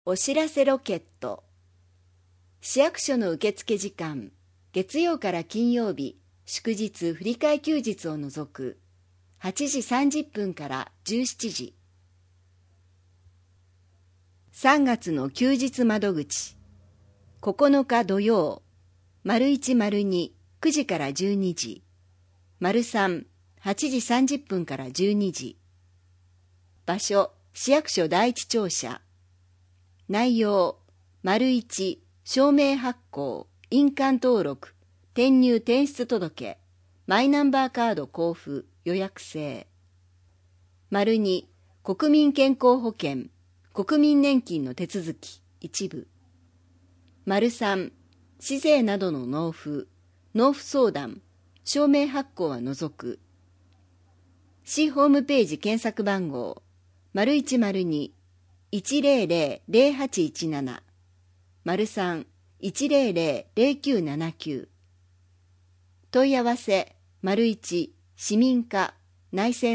お知らせロケット。市役所の受付時間、月曜から金曜日、祝日振り替え休日を除く、8時30分から17時。3月の休日窓口、9日土曜、01、02、9時から12時、03、8時30分から12時。場所、市役所第一庁舎。内容、1、証明発行、印鑑登録、転入転出届、マイナンバーカード交付、予約制。2、国民健康保険、国民年金の手続き、一部。3、市税などの納付、納付相談、証明発行は除く。市ホームページ検索番号、0102、100-0817、03、100-0979。問い合わせ、1、市民課、内線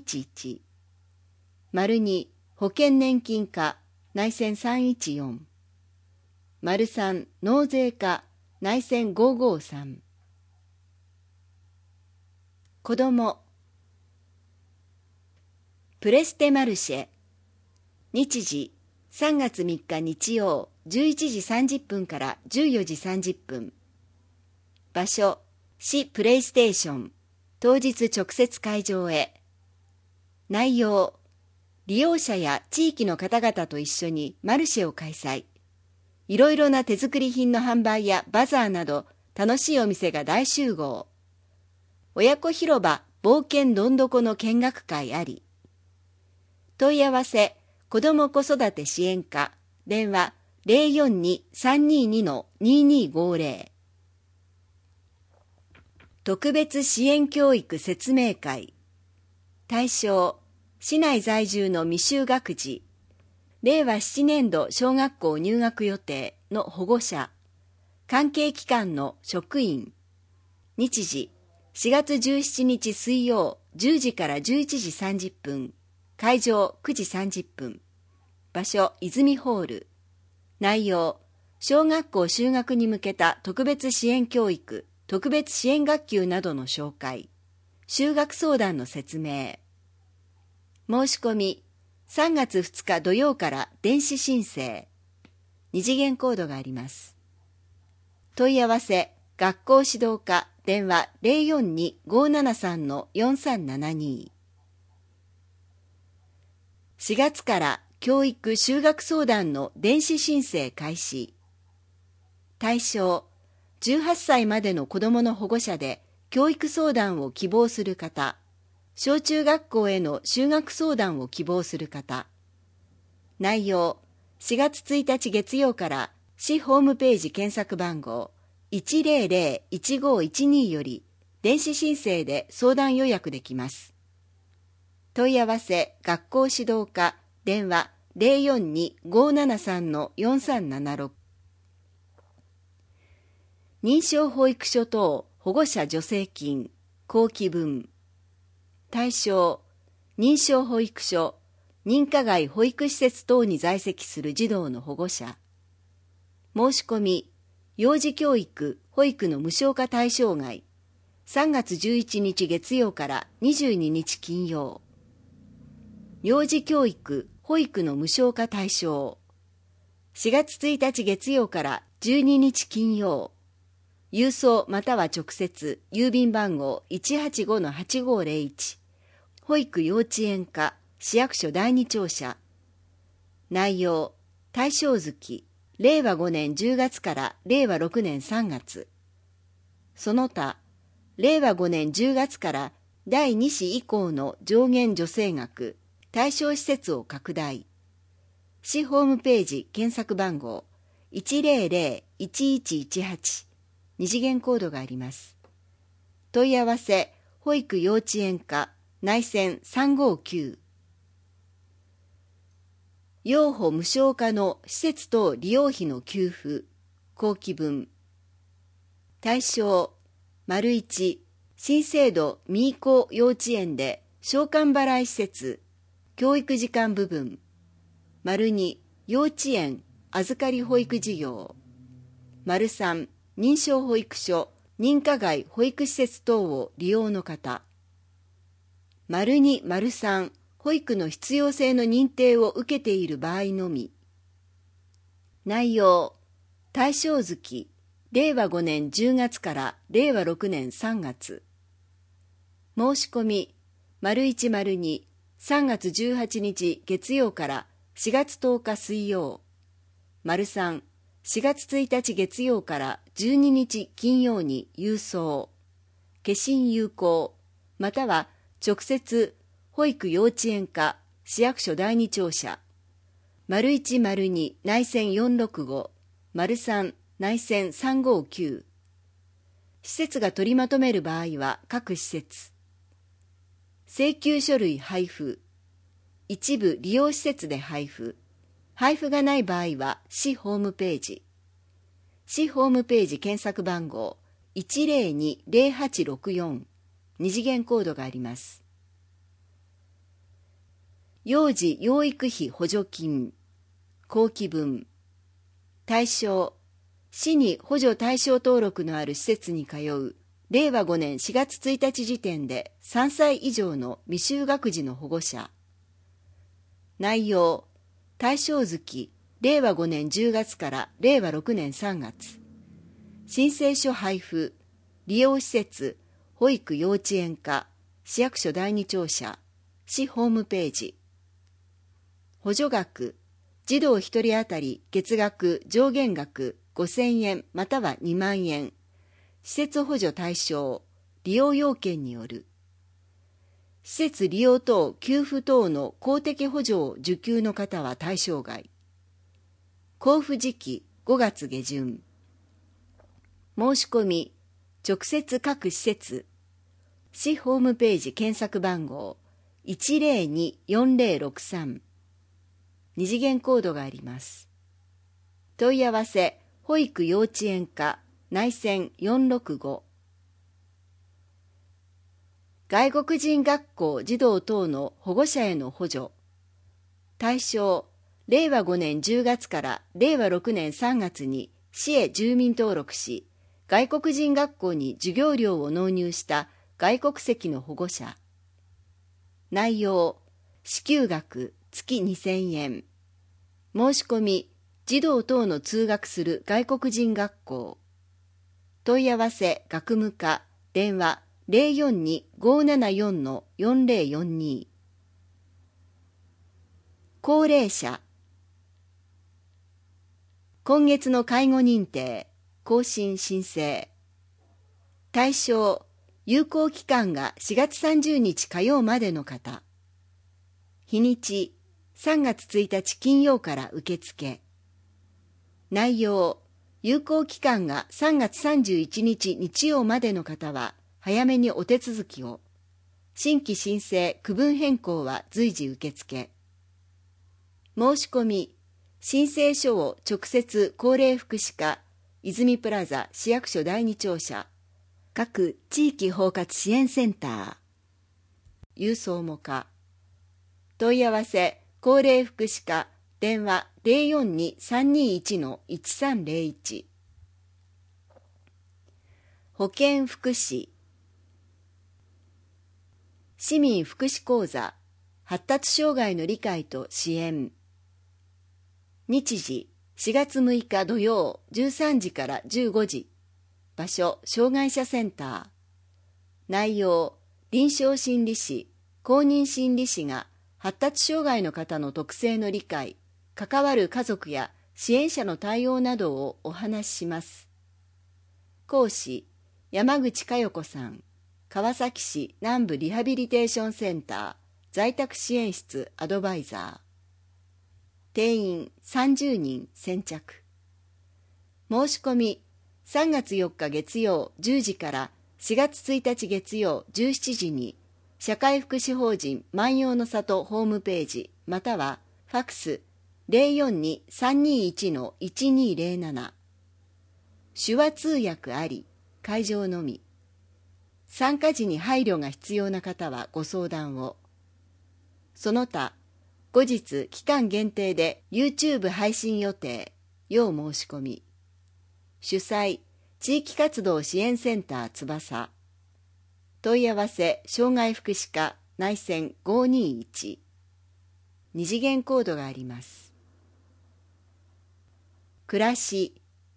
311、2、保険年金課、内線314、3、納税課、内線553。子ども、プレステマルシェ。日時、3月3日日曜、11時30分から14時30分。場所、市プレイステーション。当日直接会場へ。内容、利用者や地域の方々と一緒にマルシェを開催。いろいろな手作り品の販売やバザーなど楽しいお店が大集合。親子広場冒険どんどこの見学会あり。問い合わせ、子ども子育て支援課、電話 042-322-2250。特別支援教育説明会。対象、市内在住の未就学児、令和7年度小学校入学予定の保護者、関係機関の職員。日時、4月17日水曜10時から11時30分。会場9時30分。場所、泉ホール。内容、小学校就学に向けた特別支援教育、特別支援学級などの紹介。就学相談の説明。申し込み、3月2日土曜から電子申請。2次元コードがあります。問い合わせ、学校指導課、電話 042-573-4372。4月から教育就学相談の電子申請開始。対象、18歳までの子どもの保護者で教育相談を希望する方、小中学校への就学相談を希望する方。内容、4月1日月曜から市ホームページ検索番号 100-1512 より電子申請で相談予約できます。問い合わせ、学校指導課、電話 042-573-4376。認証保育所等保護者助成金、後期分。対象、認証保育所、認可外保育施設等に在籍する児童の保護者。申し込み、幼児教育、保育の無償化対象外。3月11日月曜から22日金曜。幼児教育、保育の無償化対象。4月1日月曜から12日金曜。郵送または直接、郵便番号 185-8501。保育幼稚園課、市役所第二庁舎。内容、対象月、令和5年10月から令和6年3月。その他、令和5年10月から第2子以降の上限助成額、対象施設を拡大。市ホームページ検索番号 100-1118。2次元コードがあります。問い合わせ、保育幼稚園課、内線359。幼保無償化の施設等利用費の給付、後期分。対象、1、新制度ミーコ幼稚園で償還払い施設、教育時間部分。2、 幼稚園預かり保育事業。3、認証保育所、認可外保育施設等を利用の方。2、3、保育の必要性の認定を受けている場合のみ。内容、対象月、令和5年10月から令和6年3月。申し込み、01、02、3月18日月曜から4月10日水曜。3、4月1日月曜から12日金曜に郵送。消印有効、または直接保育幼稚園課市役所第二庁舎。01、02内線465、03内線359。施設が取りまとめる場合は各施設。請求書類配布。一部利用施設で配布。配布がない場合は市ホームページ。市ホームページ検索番号 102-0864。二次元コードがあります。幼児養育費補助金。後期分。対象、市に補助対象登録のある施設に通う令和5年4月1日時点で3歳以上の未就学児の保護者。内容、対象月、令和5年10月から令和6年3月。申請書配布、利用施設、保育幼稚園課、市役所第二庁舎、市ホームページ。補助額、児童1人当たり月額上限額5000円または2万円。施設補助対象、利用要件による。施設利用等給付等の公的補助を受給の方は対象外。交付時期5月下旬。申し込み、直接各施設。市ホームページ検索番号 102-4063。二次元コードがあります。問い合わせ、保育幼稚園課、内線465。外国人学校児童等の保護者への補助。対象、令和5年10月から令和6年3月に市へ住民登録し、外国人学校に授業料を納入した外国籍の保護者。内容、支給額月2000円。申し込み、児童等の通学する外国人学校。問い合わせ学務課、電話042-574-4042。高齢者。今月の介護認定、更新申請。対象、有効期間が4月30日火曜までの方。日にち、3月1日金曜から受付。内容、有効期間が3月31日日曜までの方は早めにお手続きを。新規申請、区分変更は随時受付。申し込み、申請書を直接高齢福祉課、泉プラザ市役所第二庁舎、各地域包括支援センター。郵送も可。問い合わせ、高齢福祉課、電話042-321-1301。保健福祉。市民福祉講座、発達障害の理解と支援。日時、4月6日土曜13時から15時。場所、障害者センター。内容、臨床心理士、公認心理士が発達障害の方の特性の理解、関わる家族や支援者の対応などをお話しします。講師、山口佳代子さん、川崎市南部リハビリテーションセンター、在宅支援室アドバイザー。定員30人先着。申し込み、3月4日月曜10時から4月1日月曜17時に、社会福祉法人万葉の里ホームページ、またはファクス 042-321-1207。手話通訳あり、会場のみ。参加時に配慮が必要な方はご相談を。その他、 後日期間限定で YouTube 配信予定。要申し込み。主催、地域活動支援センター翼。問い合わせ、障害福祉課内線521。二次元コードがあります。暮らし。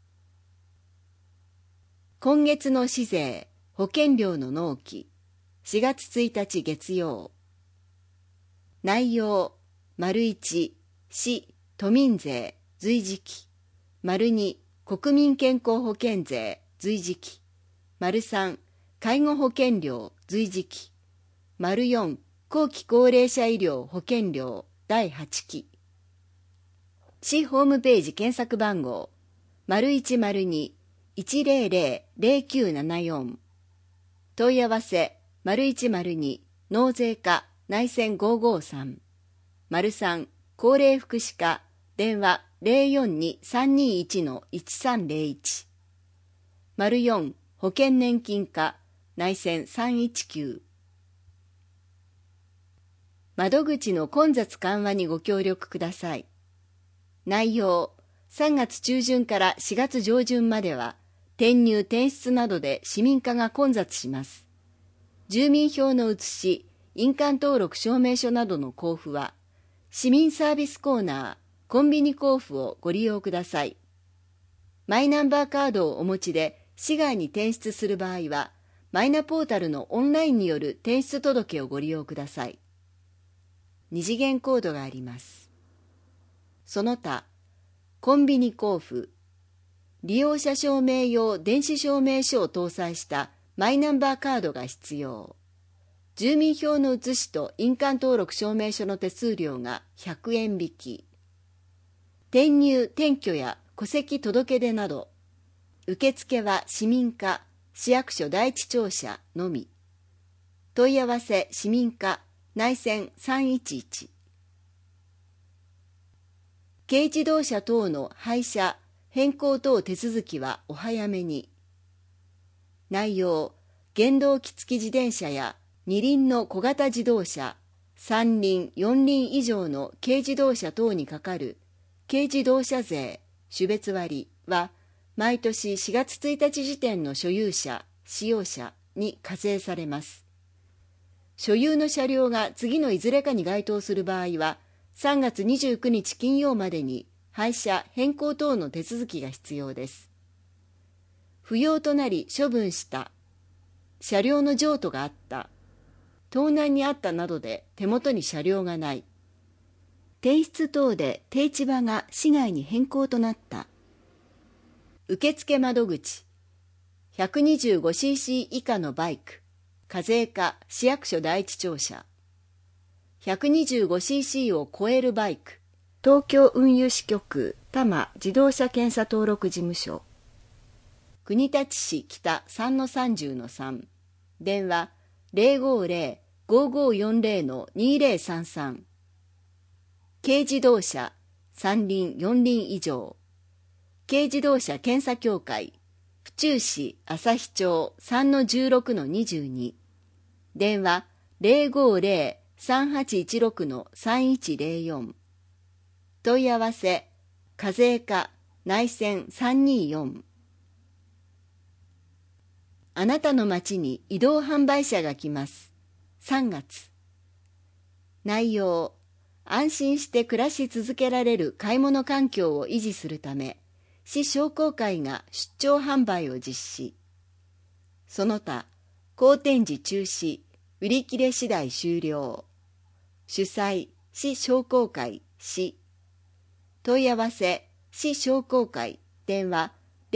今月の市税、保険料の納期。4月1日月曜。内容、1、市、都民税、随時期。2、国民健康保険税、随時期。3、介護保険料、随時期。4、後期高齢者医療保険料、第8期。市ホームページ検索番号、0102-100-0974。問い合わせ、0102、納税課、内線553。3、高齢福祉課、電話042-321-1301。4、保険年金課、内線319。窓口の混雑緩和にご協力ください。内容、3月中旬から4月上旬までは、転入転出などで市民課が混雑します。住民票の写し、印鑑登録証明書などの交付は、市民サービスコーナー、コンビニ交付をご利用ください。マイナンバーカードをお持ちで市外に転出する場合は、マイナポータルのオンラインによる転出届をご利用ください。二次元コードがあります。その他、コンビニ交付、利用者証明用電子証明書を搭載したマイナンバーカードが必要。住民票の写しと印鑑登録証明書の手数料が100円引き。転入・転居や戸籍届出など、受付は市民課、市役所第一庁舎のみ。問い合わせ市民課、内線311。軽自動車等の廃車、変更等手続きはお早めに。内容、原動機付き自転車や二輪の小型自動車、三輪、四輪以上の軽自動車等にかかる軽自動車税、種別割は、毎年4月1日時点の所有者、使用者に課税されます。所有の車両が次のいずれかに該当する場合は、3月29日金曜までに廃車・変更等の手続きが必要です。不要となり処分した、車両の譲渡があった、盗難にあったなどで手元に車両がない、転出等で定置場が市外に変更となった。受付窓口、125cc 以下のバイク、課税課市役所第一庁舎。125cc を超えるバイク、東京運輸支局多摩自動車検査登録事務所。国立市北 3-30-3。電話 050-5540-2033。軽自動車三輪四輪以上。軽自動車検査協会府中市旭町 3-16-22。電話 050-3816-3104。問い合わせ課税課内線324。あなたの町に移動販売車が来ます。3月。内容、安心して暮らし続けられる買い物環境を維持するため、市商工会が出張販売を実施。その他、好展示中止、売り切れ次第終了。主催、市商工会、市。問い合わせ、市商工会、電話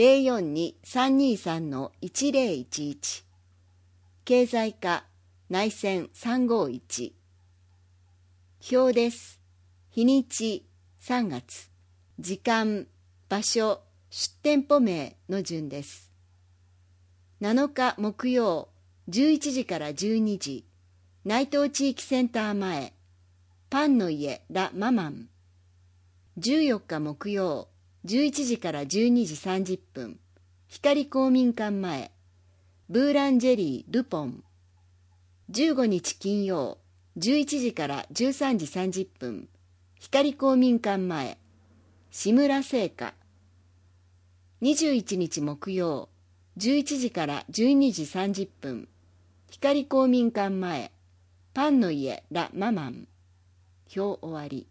042-323-1011。経済課、内線351。表です。日にち、3月。時間、場所、出店舗名の順です。7日木曜、11時から12時、内藤地域センター前、パンの家ラ・ママン。14日木曜、11時から12時30分、光公民館前、ブーランジェリー・ルポン。15日金曜、11時から13時30分、 光公民館前、志村製菓。21日木曜、11時から12時30分、光公民館前、パンの家ラ・ママン。表終わり。